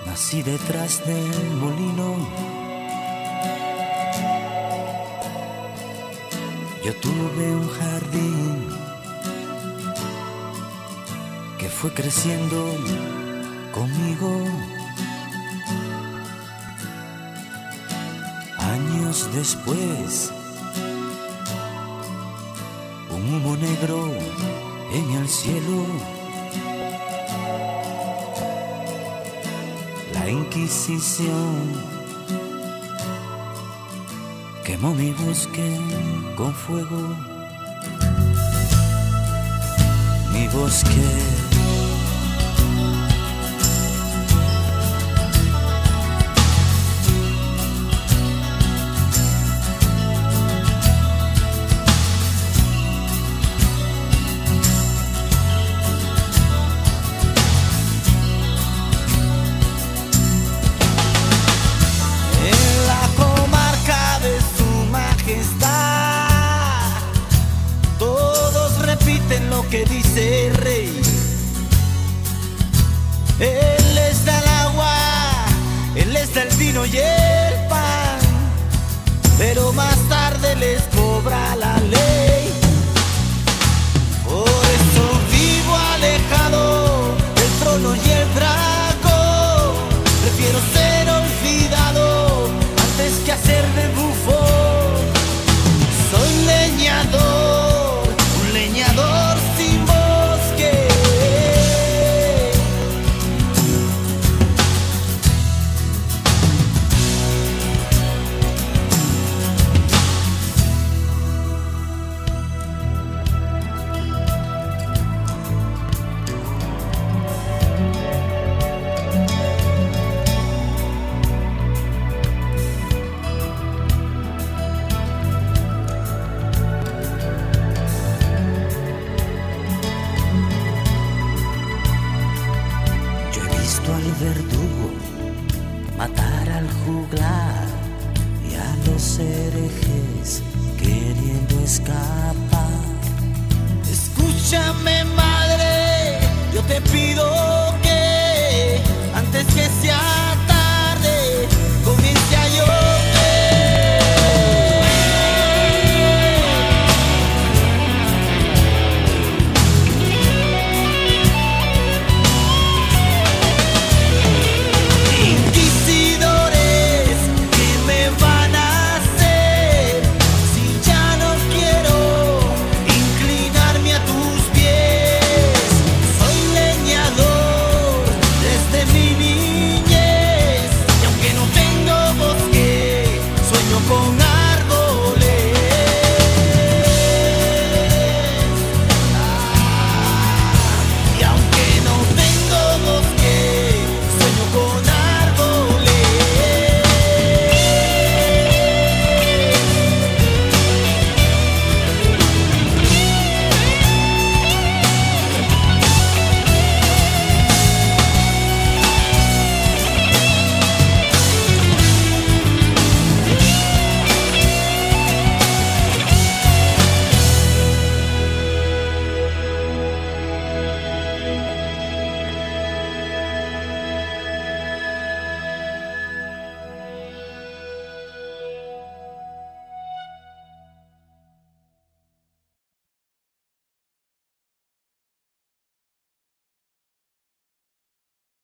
Nací detrás del molino. Yo tuve un jardín que fue creciendo conmigo. Años después, un humo negro en el cielo. La Inquisición quemó mi bosque con fuego. Mi bosque. Que dice el rey, él les da el agua, él les da el vino y el pan, pero más tarde les cobra la ley. Por eso vivo alejado del trono y el dragón, prefiero ser olvidado antes que hacer de bufón. Soy leñador, un leñador sin bosque. Al verdugo matar al juglar y a los herejes queriendo escapar. Escúchame, madre, yo te pido que